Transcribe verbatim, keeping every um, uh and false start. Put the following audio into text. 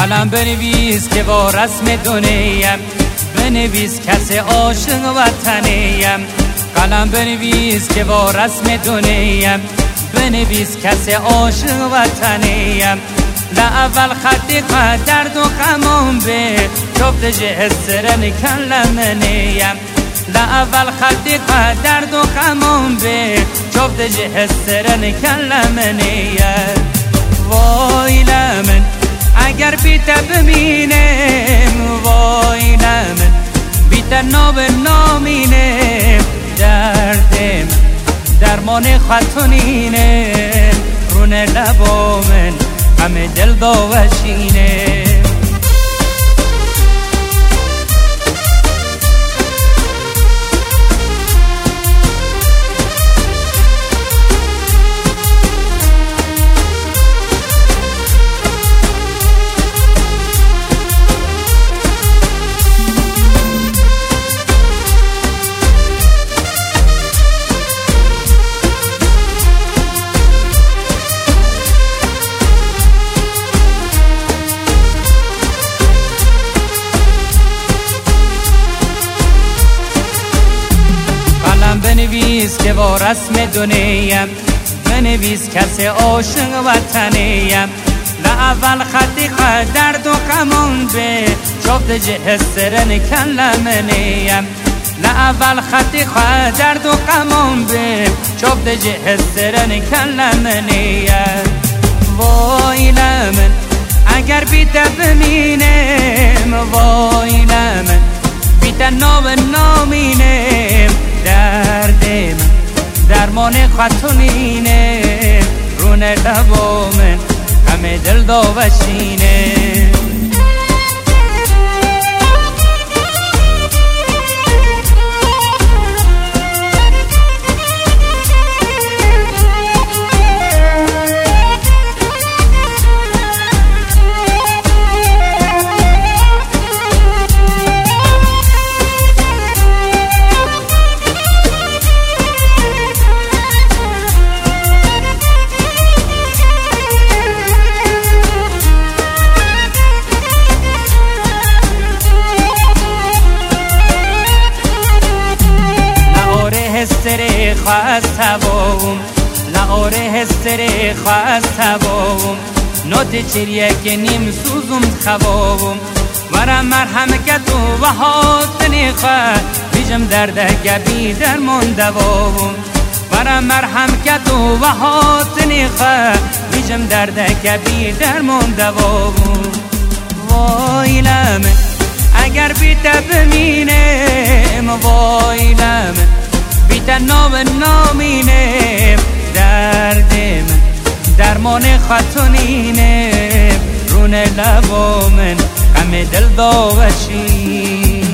قلم بنویس که با رسم دنیم، بنویس کسی عاشق وطنیم. قلم بنویس که با رسم دنیم، بنویس کسی عاشق وطنیم. لأول خطی درد و غمم به شفت جهسرن کلمنیم. لأول خطی درد و غمم به شفت جهسرن کلمنیم. وای لمن اگر بیت بمینم، وای لمن بیت ناب نامینم. دردم درمان خطونینم، رونه لبامن همه دل داوشینه. بنویس که با رسم دنیم، بنویس کسی عاشق وطنیم. لأول خطی درد و غمم به شفت جهسرن کلمنیم. لأول خطی درد و غمم به شفت جهسرن کلمنیم. وای لمن اگر بیت بمینم، وای لمن بیت ناب نامینم. دردم درمان خطونینه، رونه لبامن همه دل داوشینه. هستری خواست تباوم، لعاره هستری خواست تباوم. نوت چریه که نیم سوزم خوابم، ورم مرهم که تو و حاطنی خواه بیجم درده گبی درمون دوام. ورم مرهم که تو و حاطنی خواه بیجم درده گبی درمون دوام. وای لمن اگر بیت بمینم، وای لمن بیت نام نامینم. دردم درمان خطونینم، رونه لبامن همه دل داوشین.